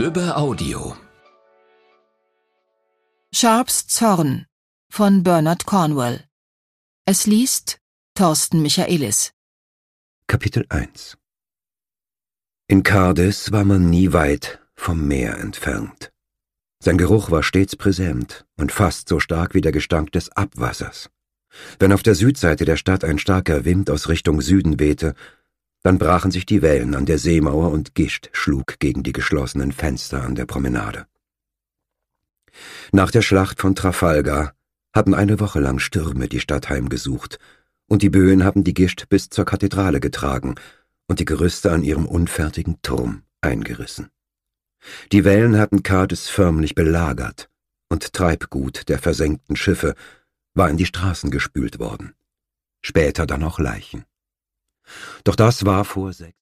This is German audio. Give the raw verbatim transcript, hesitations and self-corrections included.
Lübbe Audio. Sharps Zorn von Bernard Cornwell. Es liest Thorsten Michaelis. Kapitel eins. In Cardiff war man nie weit vom Meer entfernt. Sein Geruch war stets präsent und fast so stark wie der Gestank des Abwassers. Wenn auf der Südseite der Stadt ein starker Wind aus Richtung Süden wehte, dann brachen sich die Wellen an der Seemauer und Gischt schlug gegen die geschlossenen Fenster an der Promenade. Nach der Schlacht von Trafalgar hatten eine Woche lang Stürme die Stadt heimgesucht, und die Böen haben die Gischt bis zur Kathedrale getragen und die Gerüste an ihrem unfertigen Turm eingerissen. Die Wellen hatten Cardiff förmlich belagert, und Treibgut der versenkten Schiffe war in die Straßen gespült worden. Später dann auch Leichen. Doch das war vor sechs